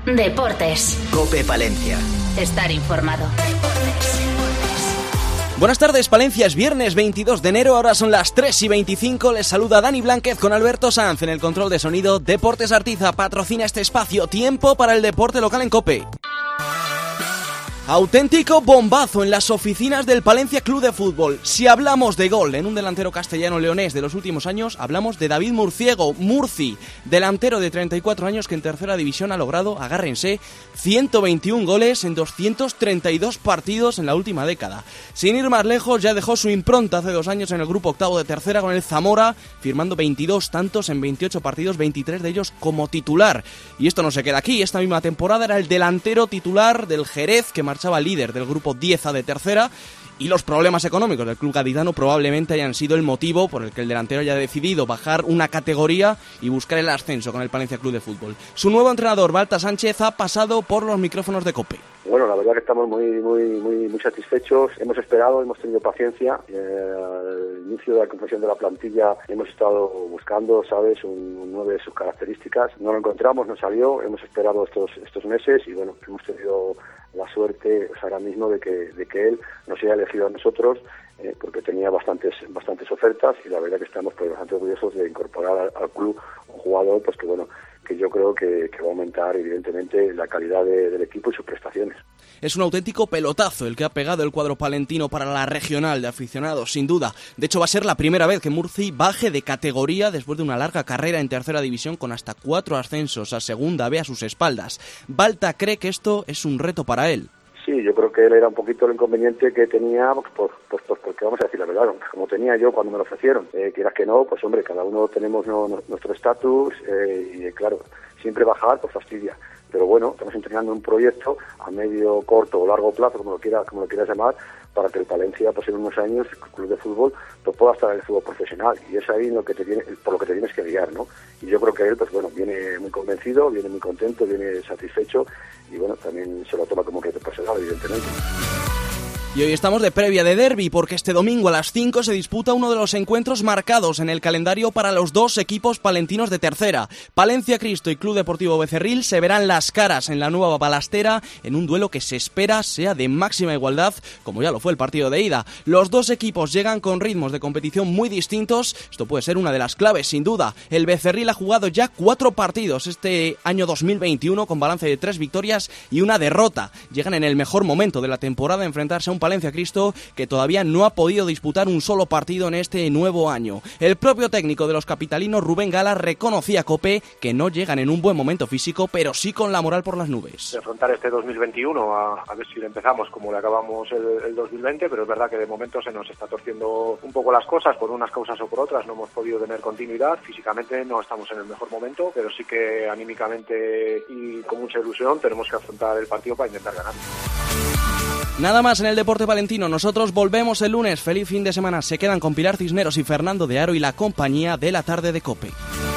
Deportes. COPE Palencia. Estar informado. Buenas tardes, Palencia, es viernes 22 de enero, ahora son las 3:25, les saluda Dani Blánquez con Alberto Sanz en el control de sonido. Deportes Artiza patrocina este espacio, tiempo para el deporte local en COPE. Auténtico bombazo en las oficinas del Palencia Club de Fútbol. Si hablamos de gol en un delantero castellano-leonés de los últimos años, hablamos de David Murciego, Murci, delantero de 34 años que en tercera división ha logrado, agárrense, 121 goles en 232 partidos en la última década. Sin ir más lejos, ya dejó su impronta hace 2 años en el grupo octavo de tercera con el Zamora, firmando 22 tantos en 28 partidos, 23 de ellos como titular. Y esto no se queda aquí, esta misma temporada era el delantero titular del Jerez, que marchaba líder del grupo 10A de tercera, y los problemas económicos del club gaditano probablemente hayan sido el motivo por el que el delantero haya decidido bajar una categoría y buscar el ascenso con el Palencia Club de Fútbol. Su nuevo entrenador, Balta Sánchez, ha pasado por los micrófonos de COPE. Bueno, la verdad que estamos muy satisfechos. Hemos esperado, hemos tenido paciencia. Al inicio de la confección de la plantilla hemos estado buscando, ¿sabes?, un 9 de sus características. No lo encontramos, no salió. Hemos esperado estos meses y bueno, hemos tenido la suerte ahora mismo de que él nos haya elegido a nosotros, porque tenía bastantes ofertas, y la verdad que estamos bastante orgullosos de incorporar al club un jugador pues que yo creo que va a aumentar evidentemente la calidad del equipo y sus prestaciones. Es un auténtico pelotazo el que ha pegado el cuadro palentino para la regional de aficionados, sin duda. De hecho, va a ser la primera vez que Murci baje de categoría después de una larga carrera en tercera división con hasta 4 ascensos a segunda B a sus espaldas. Balta cree que esto es un reto para él. Sí, yo creo que él era un poquito el inconveniente que tenía, porque vamos a decir la verdad, como tenía yo cuando me lo ofrecieron. Quieras que no, pues hombre, cada uno tenemos nuestro estatus, y claro, siempre bajar pues fastidia. Pero bueno, estamos entrenando un proyecto a medio, corto o largo plazo, como lo quieras llamar, para que el Palencia, pues en unos años, el club de fútbol, pues pueda estar en el fútbol profesional. Y es ahí por lo que te tienes que guiar, ¿no? Y yo creo que él, pues bueno, viene muy convencido, viene muy contento, viene satisfecho, y bueno, también se lo toma como un reto personal, evidentemente. Y hoy estamos de previa de derbi, porque este domingo a las 5 se disputa uno de los encuentros marcados en el calendario para los 2 equipos palentinos de tercera. Palencia Cristo y Club Deportivo Becerril se verán las caras en la nueva Balastera en un duelo que se espera sea de máxima igualdad, como ya lo fue el partido de ida. Los 2 equipos llegan con ritmos de competición muy distintos. Esto puede ser una de las claves, sin duda. El Becerril ha jugado ya 4 partidos este año 2021 con balance de 3 victorias y 1 derrota. Llegan en el mejor momento de la temporada a enfrentarse a un Palencia Cristo que todavía no ha podido disputar un solo partido en este nuevo año. El propio técnico de los capitalinos, Rubén Gala, reconocía a COPE que no llegan en un buen momento físico, pero sí con la moral por las nubes. De afrontar este 2021 a ver si lo empezamos como le acabamos el 2020, pero es verdad que de momento se nos está torciendo un poco las cosas por unas causas o por otras. No hemos podido tener continuidad, físicamente no estamos en el mejor momento, pero sí que anímicamente y con mucha ilusión tenemos que afrontar el partido para intentar ganar. Nada más en el deporte palentino, nosotros volvemos el lunes. Feliz fin de semana. Se quedan con Pilar Cisneros y Fernando de Aro y la compañía de la tarde de COPE.